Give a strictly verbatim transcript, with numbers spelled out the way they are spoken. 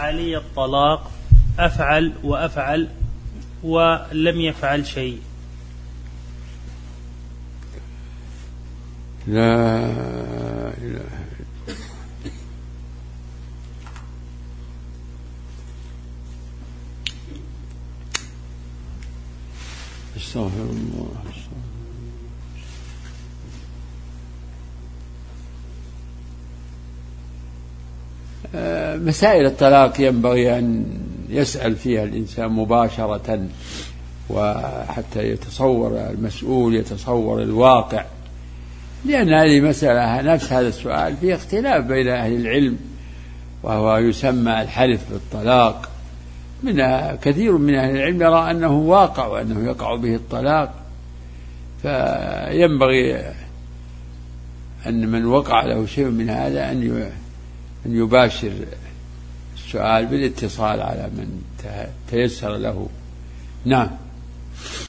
علي الطلاق أفعل وأفعل ولم يفعل شيء. لا إله. استغفر الله. مسائل الطلاق ينبغي أن يسأل فيها الإنسان مباشرة، وحتى يتصور المسؤول يتصور الواقع، لأن هذه مسألة نفس هذا السؤال فيه اختلاف بين أهل العلم، وهو يسمى الحلف بالطلاق. من كثير من أهل العلم يرى أنه واقع وأنه يقع به الطلاق، فينبغي أن من وقع له شيء من هذا أن يباشر السؤال بالاتصال على من تيسر له. نعم.